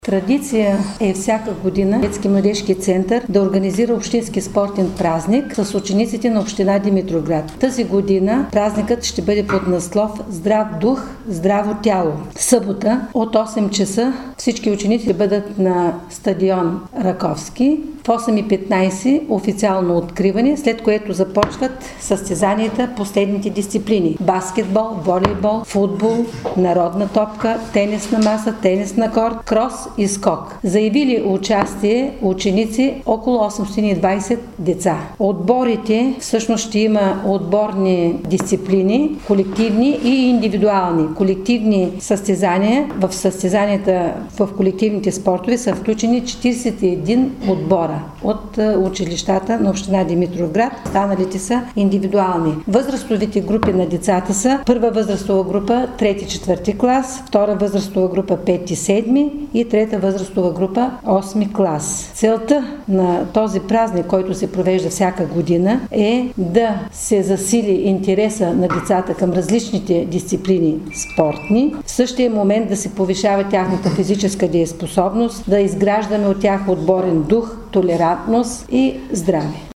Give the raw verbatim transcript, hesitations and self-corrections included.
Традиция е всяка година Детски младежки център да организира общински спортен празник с учениците на община Димитровград. Тази година празникът ще бъде под наслов Здрав дух, здраво тяло. Събота от осем часа всички ученици ще бъдат на стадион Раковски. В осем и петнайсет официално откриване, след което започват състезанията по следните дисциплини: баскетбол, волейбол, футбол, народна топка, тенис на маса, тенис на корт, крос и скок. Заявили участие ученици около осемстотин и двайсет деца. Отборите, всъщност ще има отборни дисциплини, колективни и индивидуални. Колективни състезания, в състезанията в колективните спортове са включени четирийсет и един отбора от училищата на община Димитровград. Останалите са индивидуални. Възрастовите групи на децата са: първа възрастова група трети-четвърти клас, втора възрастова група пети-седми и трета възрастова група осми клас. Целта на този празник, който се провежда всяка година, е да се засили интереса на децата към различните дисциплини спортни. В същия момент да се повишава тяхната физическа дееспособност, да изграждаме от тях отборен дух, толерантност и здраве.